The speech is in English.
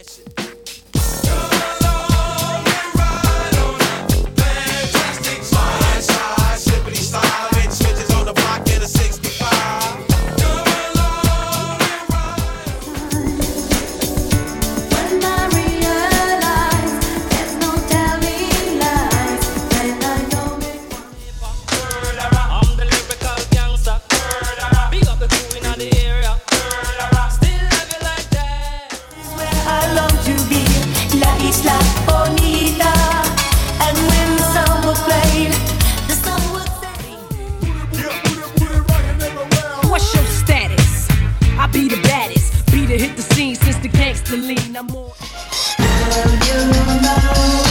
What's your status? I be the baddest, be to hit the scene since the gangster lean. I'm more. Girl, you know.